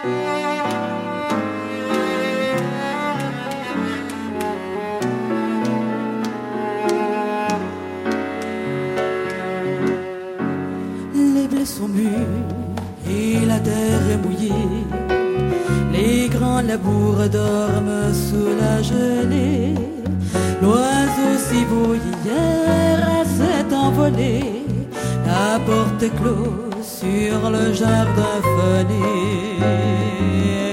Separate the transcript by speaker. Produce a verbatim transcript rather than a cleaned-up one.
Speaker 1: Les blés sont mûrs et la terre est mouillée. Les grands labours dorment sous la gelée. L'oiseau si beau hier s'est envolé. La porte est close sur le jardin feuillé.